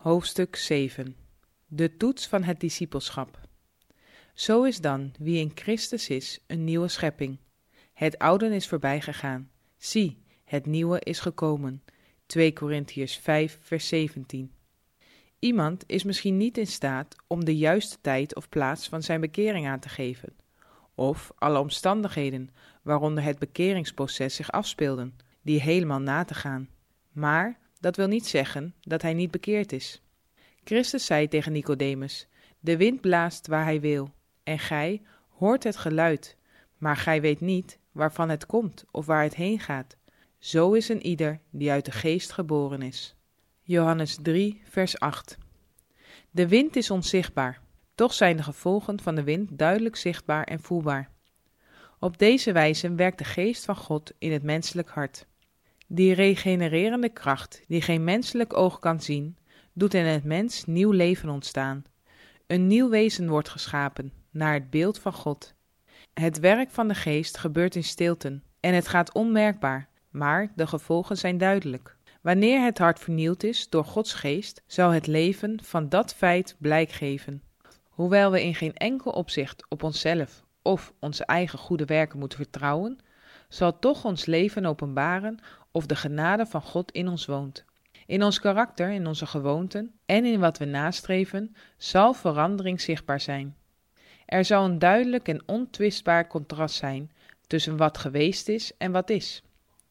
Hoofdstuk 7. De toets van het discipelschap. Zo is dan, wie in Christus is, een nieuwe schepping. Het oude is voorbij gegaan. Zie, het nieuwe is gekomen. 2 Korintiërs 5 vers 17. Iemand is misschien niet in staat om de juiste tijd of plaats van zijn bekering aan te geven, of alle omstandigheden waaronder het bekeringsproces zich afspeelden, die helemaal na te gaan. Maar dat wil niet zeggen dat hij niet bekeerd is. Christus zei tegen Nicodemus: de wind blaast waar hij wil, en gij hoort het geluid, maar gij weet niet waarvan het komt of waar het heen gaat. Zo is een ieder die uit de geest geboren is. Johannes 3 vers 8. De wind is onzichtbaar, toch zijn de gevolgen van de wind duidelijk zichtbaar en voelbaar. Op deze wijze werkt de geest van God in het menselijk hart. Die regenererende kracht, die geen menselijk oog kan zien, doet in het mens nieuw leven ontstaan. Een nieuw wezen wordt geschapen, naar het beeld van God. Het werk van de geest gebeurt in stilte, en het gaat onmerkbaar, maar de gevolgen zijn duidelijk. Wanneer het hart vernieuwd is door Gods geest, zal het leven van dat feit blijk geven. Hoewel we in geen enkel opzicht op onszelf of onze eigen goede werken moeten vertrouwen, zal toch ons leven openbaren of de genade van God in ons woont. In ons karakter, in onze gewoonten en in wat we nastreven, zal verandering zichtbaar zijn. Er zal een duidelijk en ontwistbaar contrast zijn tussen wat geweest is en wat is.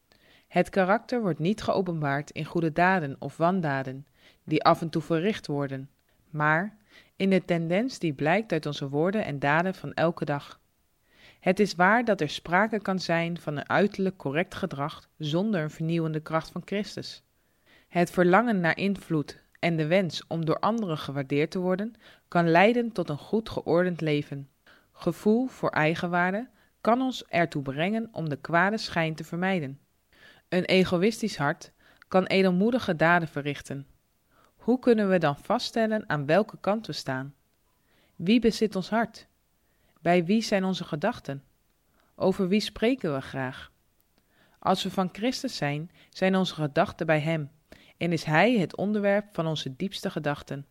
Het karakter wordt niet geopenbaard in goede daden of wandaden, die af en toe verricht worden, maar in de tendens die blijkt uit onze woorden en daden van elke dag. Het is waar dat er sprake kan zijn van een uiterlijk correct gedrag zonder een vernieuwende kracht van Christus. Het verlangen naar invloed en de wens om door anderen gewaardeerd te worden, kan leiden tot een goed geordend leven. Gevoel voor eigenwaarde kan ons ertoe brengen om de kwade schijn te vermijden. Een egoïstisch hart kan edelmoedige daden verrichten. Hoe kunnen we dan vaststellen aan welke kant we staan? Wie bezit ons hart? Bij wie zijn onze gedachten? Over wie spreken we graag? Als we van Christus zijn, zijn onze gedachten bij Hem en is Hij het onderwerp van onze diepste gedachten.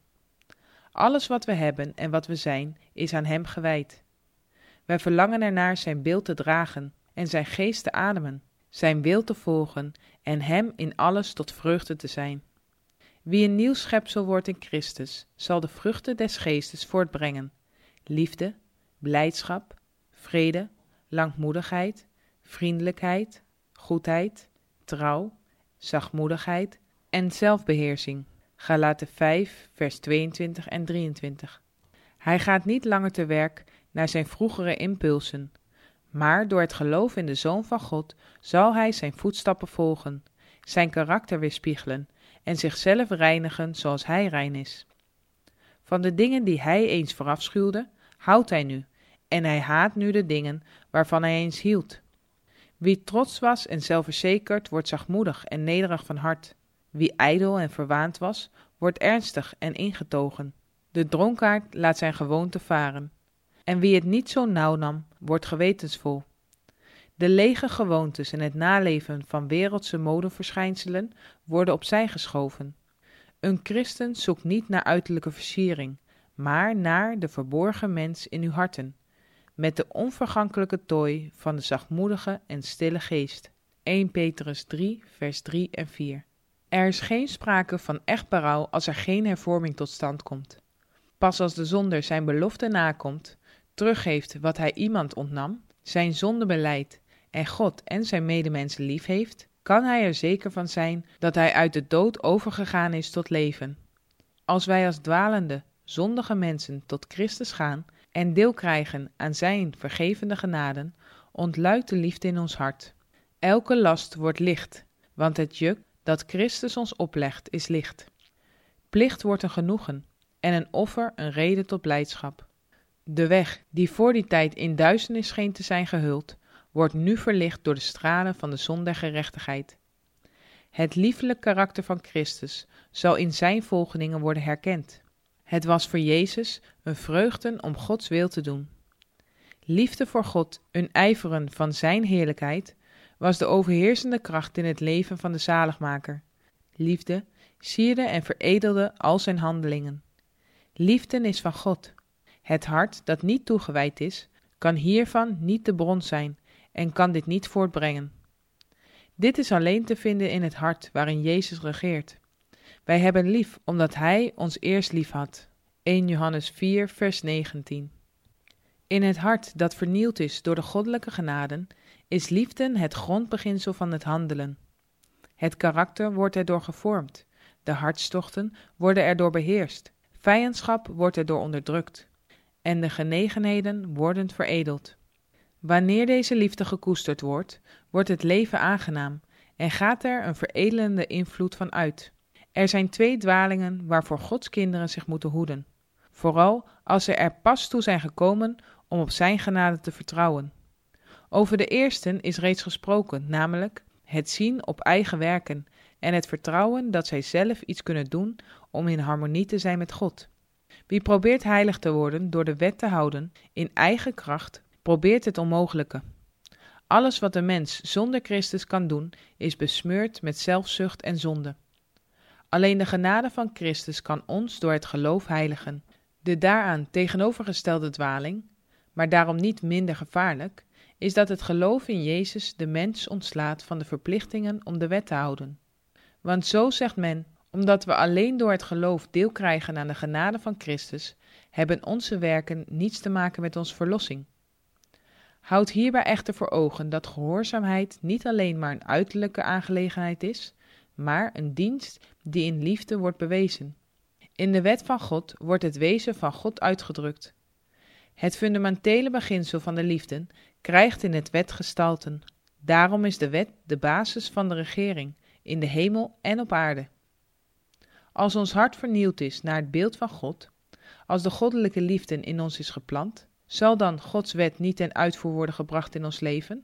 Alles wat we hebben en wat we zijn, is aan Hem gewijd. Wij verlangen ernaar Zijn beeld te dragen en Zijn geest te ademen, Zijn wil te volgen en Hem in alles tot vreugde te zijn. Wie een nieuw schepsel wordt in Christus, zal de vruchten des geestes voortbrengen: liefde, blijdschap, vrede, langmoedigheid, vriendelijkheid, goedheid, trouw, zachtmoedigheid en zelfbeheersing. Galaten 5 vers 22 en 23. Hij gaat niet langer te werk naar zijn vroegere impulsen, maar door het geloof in de Zoon van God zal hij zijn voetstappen volgen, zijn karakter weerspiegelen en zichzelf reinigen zoals hij rein is. Van de dingen die hij eens verafschuwde, houdt hij nu, en hij haat nu de dingen waarvan hij eens hield. Wie trots was en zelfverzekerd, wordt zachtmoedig en nederig van hart. Wie ijdel en verwaand was, wordt ernstig en ingetogen. De dronkaard laat zijn gewoonte varen. En wie het niet zo nauw nam, wordt gewetensvol. De lege gewoontes en het naleven van wereldse modeverschijnselen worden opzij geschoven. Een christen zoekt niet naar uiterlijke versiering, maar naar de verborgen mens in uw harten, met de onvergankelijke tooi van de zachtmoedige en stille geest. 1 Petrus 3 vers 3 en 4. Er is geen sprake van echt berouw als er geen hervorming tot stand komt. Pas als de zonder zijn belofte nakomt, teruggeeft wat hij iemand ontnam, zijn zonde belijdt en God en zijn medemensen lief heeft, kan hij er zeker van zijn dat hij uit de dood overgegaan is tot leven. Als wij als dwalende, zondige mensen tot Christus gaan en deel krijgen aan zijn vergevende genaden, ontluikt de liefde in ons hart. Elke last wordt licht, want het juk dat Christus ons oplegt is licht. Plicht wordt een genoegen en een offer een reden tot blijdschap. De weg die voor die tijd in duisternis scheen te zijn gehuld, wordt nu verlicht door de stralen van de zon der gerechtigheid. Het liefelijk karakter van Christus zal in zijn volgelingen worden herkend. Het was voor Jezus een vreugde om Gods wil te doen. Liefde voor God, een ijveren van zijn heerlijkheid, was de overheersende kracht in het leven van de zaligmaker. Liefde sierde en veredelde al zijn handelingen. Liefde is van God. Het hart dat niet toegewijd is, kan hiervan niet de bron zijn en kan dit niet voortbrengen. Dit is alleen te vinden in het hart waarin Jezus regeert. Wij hebben lief omdat Hij ons eerst lief had. 1 Johannes 4 vers 19. In het hart dat vernield is door de goddelijke genaden, is liefde het grondbeginsel van het handelen. Het karakter wordt erdoor gevormd, de hartstochten worden erdoor beheerst, vijandschap wordt erdoor onderdrukt en de genegenheden worden veredeld. Wanneer deze liefde gekoesterd wordt, wordt het leven aangenaam en gaat er een veredelende invloed van uit. Er zijn 2 dwalingen waarvoor Gods kinderen zich moeten hoeden, vooral als ze er pas toe zijn gekomen om op zijn genade te vertrouwen. Over de eerste is reeds gesproken, namelijk het zien op eigen werken en het vertrouwen dat zij zelf iets kunnen doen om in harmonie te zijn met God. Wie probeert heilig te worden door de wet te houden in eigen kracht, probeert het onmogelijke. Alles wat de mens zonder Christus kan doen, is besmeurd met zelfzucht en zonde. Alleen de genade van Christus kan ons door het geloof heiligen. De daaraan tegenovergestelde dwaling, maar daarom niet minder gevaarlijk, is dat het geloof in Jezus de mens ontslaat van de verplichtingen om de wet te houden. Want zo zegt men, omdat we alleen door het geloof deel krijgen aan de genade van Christus, hebben onze werken niets te maken met onze verlossing. Houd hierbij echter voor ogen dat gehoorzaamheid niet alleen maar een uiterlijke aangelegenheid is, maar een dienst die in liefde wordt bewezen. In de wet van God wordt het wezen van God uitgedrukt. Het fundamentele beginsel van de liefde krijgt in het wet gestalten. Daarom is de wet de basis van de regering, in de hemel en op aarde. Als ons hart vernield is naar het beeld van God, als de goddelijke liefde in ons is geplant, zal dan Gods wet niet ten uitvoer worden gebracht in ons leven?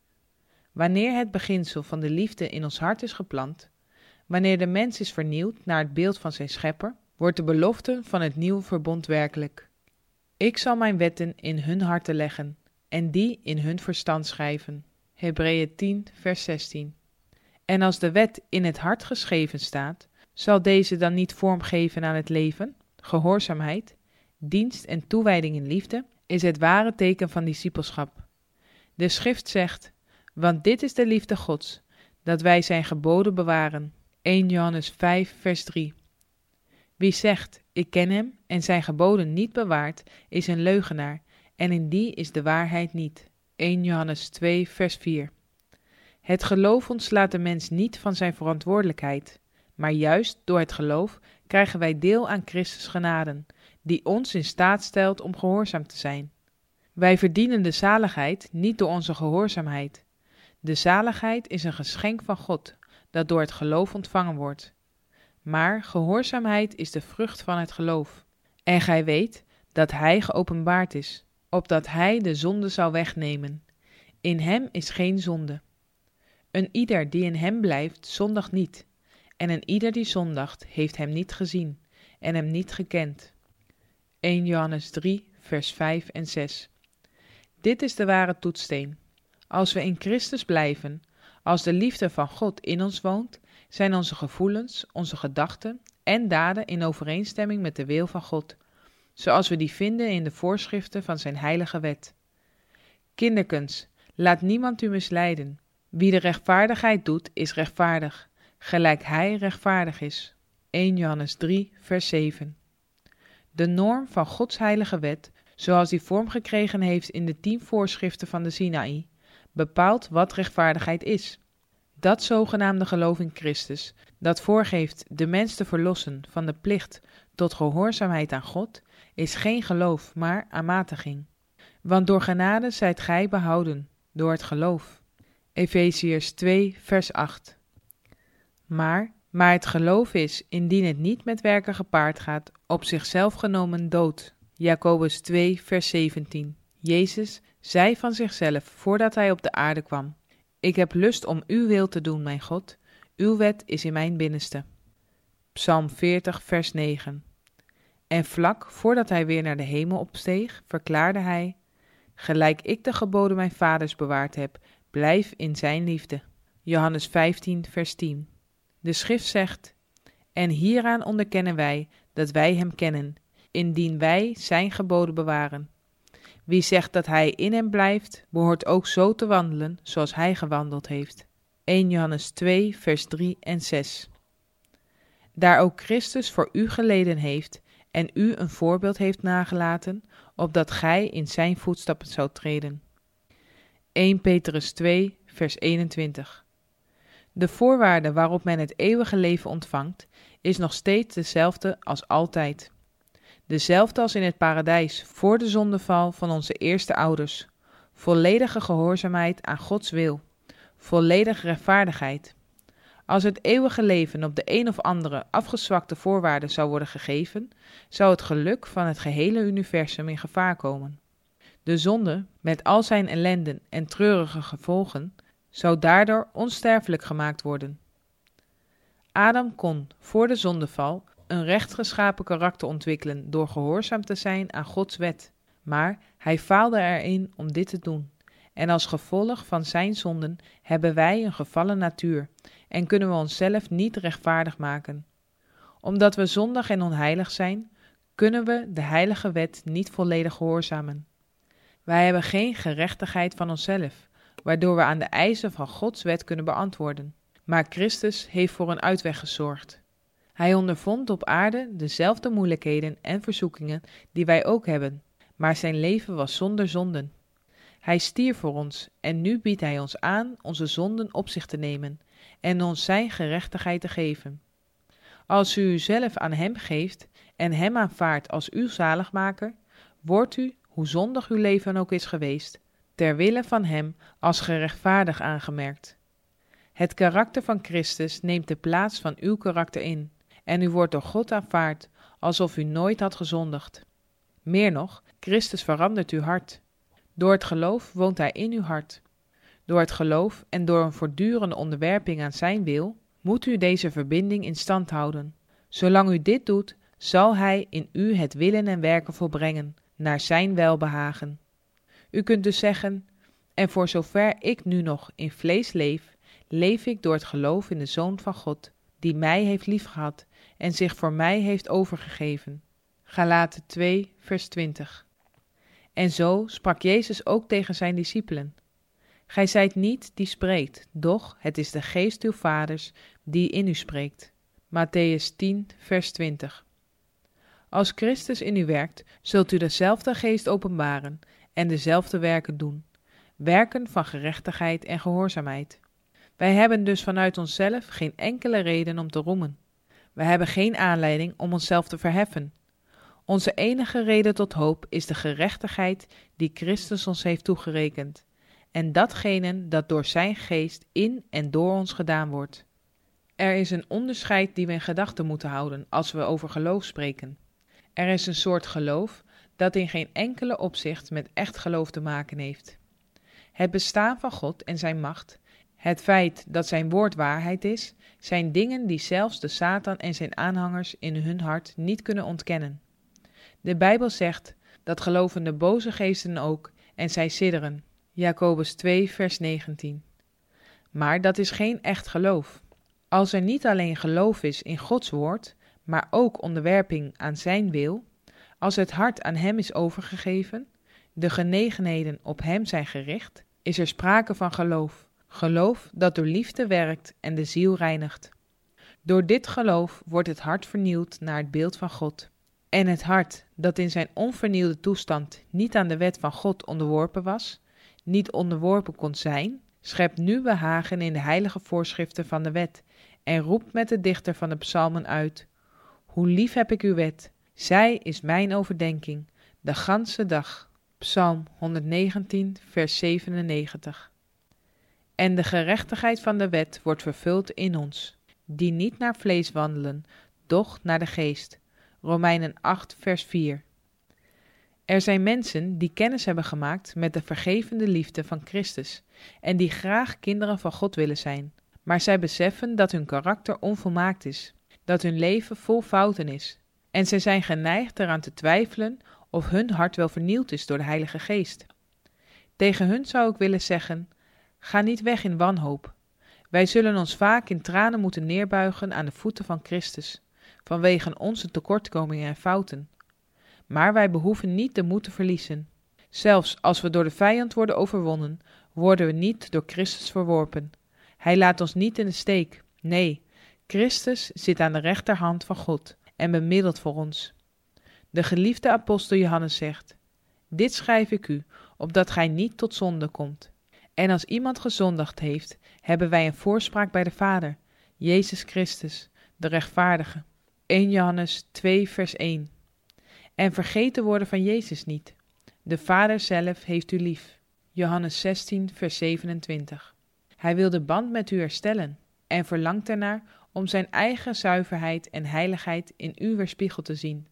Wanneer het beginsel van de liefde in ons hart is geplant, wanneer de mens is vernieuwd naar het beeld van zijn schepper, wordt de belofte van het nieuwe verbond werkelijk. Ik zal mijn wetten in hun harten leggen en die in hun verstand schrijven. Hebreeën 10 vers 16. En als de wet in het hart geschreven staat, zal deze dan niet vorm geven aan het leven? Gehoorzaamheid, dienst en toewijding in liefde is het ware teken van discipelschap. De schrift zegt, want dit is de liefde Gods, dat wij zijn geboden bewaren. 1 Johannes 5 vers 3. Wie zegt, ik ken hem en zijn geboden niet bewaart, is een leugenaar en in die is de waarheid niet. 1 Johannes 2 vers 4. Het geloof ontslaat de mens niet van zijn verantwoordelijkheid, maar juist door het geloof krijgen wij deel aan Christus genaden, die ons in staat stelt om gehoorzaam te zijn. Wij verdienen de zaligheid niet door onze gehoorzaamheid. De zaligheid is een geschenk van God, dat door het geloof ontvangen wordt. Maar gehoorzaamheid is de vrucht van het geloof. En gij weet dat Hij geopenbaard is, opdat Hij de zonde zou wegnemen. In Hem is geen zonde. Een ieder die in Hem blijft, zondigt niet. En een ieder die zondigt, heeft Hem niet gezien en Hem niet gekend. 1 Johannes 3, vers 5 en 6. Dit is de ware toetssteen. Als we in Christus blijven, als de liefde van God in ons woont, zijn onze gevoelens, onze gedachten en daden in overeenstemming met de wil van God, zoals we die vinden in de voorschriften van zijn heilige wet. Kinderkens, laat niemand u misleiden. Wie de rechtvaardigheid doet, is rechtvaardig, gelijk hij rechtvaardig is. 1 Johannes 3, vers 7. De norm van Gods heilige wet, zoals die vorm gekregen heeft in de 10 voorschriften van de Sinaï, bepaalt wat rechtvaardigheid is. Dat zogenaamde geloof in Christus, dat voorgeeft de mens te verlossen van de plicht tot gehoorzaamheid aan God, is geen geloof, maar aanmatiging. Want door genade zijt gij behouden, door het geloof. Efeziërs 2, vers 8. Maar het geloof is, indien het niet met werken gepaard gaat, op zichzelf genomen dood. Jacobus 2, vers 17. Jezus zei van zichzelf voordat hij op de aarde kwam: Ik heb lust om uw wil te doen, mijn God. Uw wet is in mijn binnenste. Psalm 40, vers 9. En vlak voordat hij weer naar de hemel opsteeg, verklaarde hij: Gelijk ik de geboden mijn vaders bewaard heb, blijf in zijn liefde. Johannes 15, vers 10. De schrift zegt: En hieraan onderkennen wij dat wij hem kennen, indien wij zijn geboden bewaren. Wie zegt dat hij in hem blijft, behoort ook zo te wandelen zoals hij gewandeld heeft. 1 Johannes 2 vers 3 en 6. Daar ook Christus voor u geleden heeft en u een voorbeeld heeft nagelaten, opdat gij in zijn voetstappen zoudt treden. 1 Petrus 2 vers 21. De voorwaarde waarop men het eeuwige leven ontvangt, is nog steeds dezelfde als altijd. Dezelfde als in het paradijs voor de zondeval van onze eerste ouders. Volledige gehoorzaamheid aan Gods wil. Volledige rechtvaardigheid. Als het eeuwige leven op de een of andere afgezwakte voorwaarden zou worden gegeven, zou het geluk van het gehele universum in gevaar komen. De zonde, met al zijn ellenden en treurige gevolgen, zou daardoor onsterfelijk gemaakt worden. Adam kon voor de zondeval een rechtgeschapen karakter ontwikkelen door gehoorzaam te zijn aan Gods wet, maar hij faalde erin om dit te doen. En als gevolg van zijn zonden hebben wij een gevallen natuur en kunnen we onszelf niet rechtvaardig maken. Omdat we zondig en onheilig zijn, kunnen we de heilige wet niet volledig gehoorzamen. Wij hebben geen gerechtigheid van onszelf, waardoor we aan de eisen van Gods wet kunnen beantwoorden. Maar Christus heeft voor een uitweg gezorgd. Hij ondervond op aarde dezelfde moeilijkheden en verzoekingen die wij ook hebben, maar zijn leven was zonder zonden. Hij stierf voor ons en nu biedt hij ons aan onze zonden op zich te nemen en ons zijn gerechtigheid te geven. Als u uzelf aan hem geeft en hem aanvaardt als uw zaligmaker, wordt u, hoe zondig uw leven ook is geweest, ter wille van hem als gerechtvaardig aangemerkt. Het karakter van Christus neemt de plaats van uw karakter in en u wordt door God aanvaard alsof u nooit had gezondigd. Meer nog, Christus verandert uw hart. Door het geloof woont hij in uw hart. Door het geloof en door een voortdurende onderwerping aan zijn wil, moet u deze verbinding in stand houden. Zolang u dit doet, zal hij in u het willen en werken volbrengen, naar zijn welbehagen. U kunt dus zeggen, en voor zover ik nu nog in vlees leef, leef ik door het geloof in de Zoon van God, die mij heeft liefgehad en zich voor mij heeft overgegeven. Galaten 2 vers 20. En zo sprak Jezus ook tegen zijn discipelen. Gij zijt niet die spreekt, doch het is de geest uw vaders die in u spreekt. Mattheüs 10 vers 20. Als Christus in u werkt, zult u dezelfde geest openbaren en dezelfde werken doen. Werken van gerechtigheid en gehoorzaamheid. Wij hebben dus vanuit onszelf geen enkele reden om te roemen. Wij hebben geen aanleiding om onszelf te verheffen. Onze enige reden tot hoop is de gerechtigheid die Christus ons heeft toegerekend, en datgene dat door zijn geest in en door ons gedaan wordt. Er is een onderscheid die we in gedachten moeten houden als we over geloof spreken. Er is een soort geloof dat in geen enkele opzicht met echt geloof te maken heeft. Het bestaan van God en zijn macht, het feit dat zijn woord waarheid is, zijn dingen die zelfs de Satan en zijn aanhangers in hun hart niet kunnen ontkennen. De Bijbel zegt, dat geloven de boze geesten ook en zij sidderen. Jacobus 2 vers 19. Maar dat is geen echt geloof. Als er niet alleen geloof is in Gods woord, maar ook onderwerping aan zijn wil, als het hart aan hem is overgegeven, de genegenheden op hem zijn gericht, is er sprake van geloof. Geloof dat door liefde werkt en de ziel reinigt. Door dit geloof wordt het hart vernieuwd naar het beeld van God. En het hart dat in zijn onvernieuwde toestand niet aan de wet van God onderworpen was, niet onderworpen kon zijn, schept nu behagen in de heilige voorschriften van de wet en roept met de dichter van de psalmen uit: hoe lief heb ik uw wet, zij is mijn overdenking, de ganse dag. Psalm 119 vers 97. En de gerechtigheid van de wet wordt vervuld in ons, die niet naar vlees wandelen, doch naar de geest. Romeinen 8 vers 4. Er zijn mensen die kennis hebben gemaakt met de vergevende liefde van Christus en die graag kinderen van God willen zijn, maar zij beseffen dat hun karakter onvolmaakt is, dat hun leven vol fouten is, en zij zijn geneigd eraan te twijfelen of hun hart wel vernieuwd is door de Heilige Geest. Tegen hun zou ik willen zeggen: ga niet weg in wanhoop. Wij zullen ons vaak in tranen moeten neerbuigen aan de voeten van Christus, vanwege onze tekortkomingen en fouten. Maar wij behoeven niet de moed te verliezen. Zelfs als we door de vijand worden overwonnen, worden we niet door Christus verworpen. Hij laat ons niet in de steek. Nee, Christus zit aan de rechterhand van God en bemiddelt voor ons. De geliefde apostel Johannes zegt: dit schrijf ik u, opdat gij niet tot zonde komt. En als iemand gezondigd heeft, hebben wij een voorspraak bij de Vader, Jezus Christus, de rechtvaardige. 1 Johannes 2 vers 1. En vergeet de woorden van Jezus niet. De Vader zelf heeft u lief. Johannes 16 vers 27. Hij wil de band met u herstellen en verlangt ernaar om zijn eigen zuiverheid en heiligheid in u weerspiegeld te zien.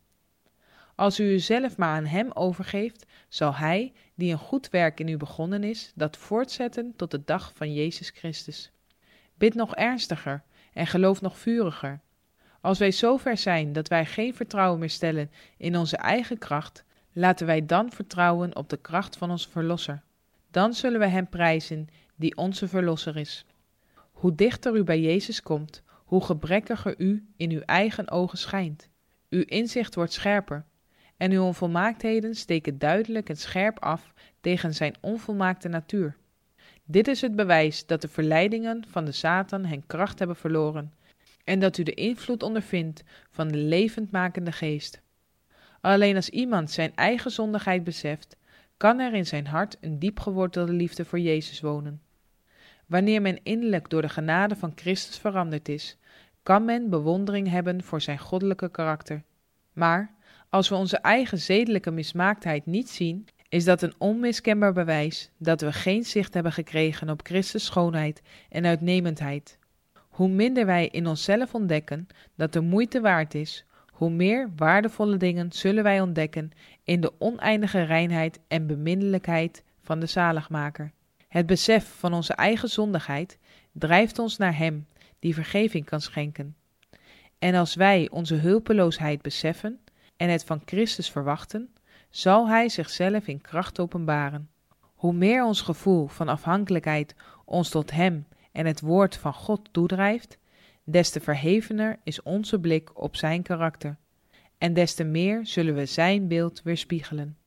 Als u uzelf maar aan hem overgeeft, zal hij, die een goed werk in u begonnen is, dat voortzetten tot de dag van Jezus Christus. Bid nog ernstiger en geloof nog vuriger. Als wij zo ver zijn dat wij geen vertrouwen meer stellen in onze eigen kracht, laten wij dan vertrouwen op de kracht van onze Verlosser. Dan zullen wij hem prijzen die onze Verlosser is. Hoe dichter u bij Jezus komt, hoe gebrekkiger u in uw eigen ogen schijnt. Uw inzicht wordt scherper en uw onvolmaaktheden steken duidelijk en scherp af tegen zijn onvolmaakte natuur. Dit is het bewijs dat de verleidingen van de Satan hen kracht hebben verloren en dat u de invloed ondervindt van de levendmakende geest. Alleen als iemand zijn eigen zondigheid beseft, kan er in zijn hart een diep gewortelde liefde voor Jezus wonen. Wanneer men innerlijk door de genade van Christus veranderd is, kan men bewondering hebben voor zijn goddelijke karakter. Maar als we onze eigen zedelijke mismaaktheid niet zien, is dat een onmiskenbaar bewijs dat we geen zicht hebben gekregen op Christus' schoonheid en uitnemendheid. Hoe minder wij in onszelf ontdekken dat de moeite waard is, hoe meer waardevolle dingen zullen wij ontdekken in de oneindige reinheid en beminnelijkheid van de zaligmaker. Het besef van onze eigen zondigheid drijft ons naar hem, die vergeving kan schenken. En als wij onze hulpeloosheid beseffen en het van Christus verwachten, zal hij zichzelf in kracht openbaren. Hoe meer ons gevoel van afhankelijkheid ons tot hem en het woord van God toedrijft, des te verhevener is onze blik op zijn karakter, en des te meer zullen we zijn beeld weerspiegelen.